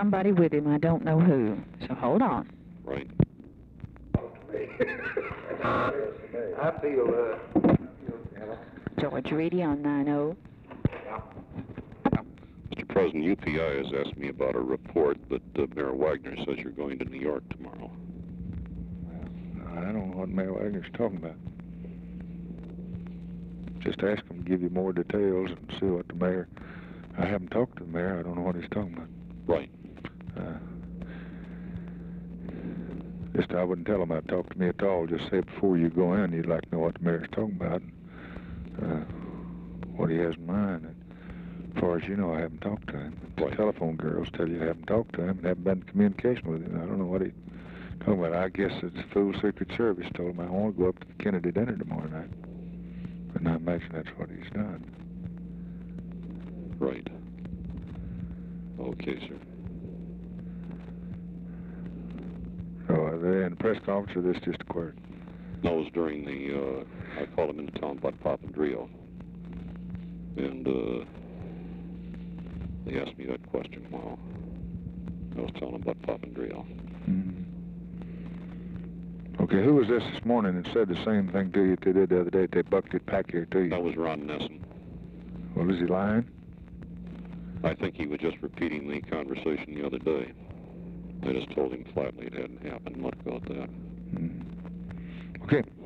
somebody with him. I don't know who. So hold on. Right. I feel, George Reedy on 90. Mr. President, UPI has asked me about a report that Mayor Wagner says you're going to New York tomorrow. I don't know what Mayor Wagner's talking about. Just ask him to give you more details and see what the mayor... I haven't talked to the mayor. I don't know what he's talking about. Right. Just I wouldn't tell him I'd talk to me at all. Just say before you go in, you'd like to know what the mayor's talking about, what he has in mind. And as far as you know, I haven't talked to him. The telephone girls tell you I haven't talked to him and haven't been in communication with him. I don't know what he's talking about. I guess it's the full Secret Service told him I want to go up to the Kennedy dinner tomorrow night. And I imagine that's what he's done. Right. Okay, sir. So are they in the press conference or this just occurred? No, it was during the, I called him into town about Papandreou. And they asked me that question while I was telling them about Papandreou. Mm-hmm. Okay, who was this morning and said the same thing to you they did the other day? They bucked it back here to you. That was Ron Nessen. Well, is he lying? I think he was just repeating the conversation the other day. I just told him flatly it hadn't happened. What about that? Mm-hmm. Okay.